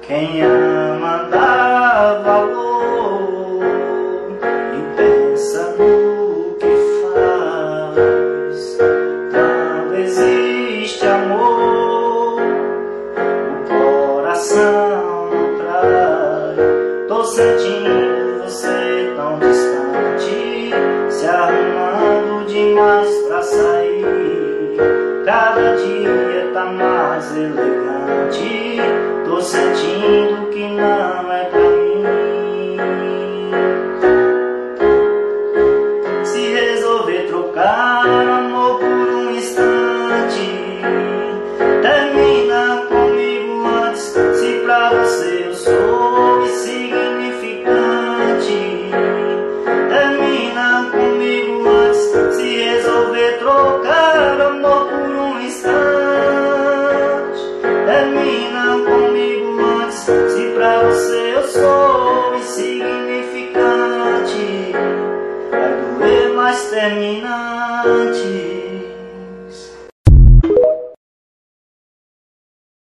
Quem ama dá valor e pensa no que faz. Quando existe amor, o coração não trai. Tô sentindo você tão distante, se arrumando demais pra sair. Cada dia tá mais elegante. Tô sentindo que não é pra mim. Se resolver trocar amor por um instante, termina comigo antes. Se pra você eu sou insignificante, termina comigo antes. Se resolver trocar amor por um instante, termina comigo antes. Se pra você eu sou insignificante, vai doer mais terminante.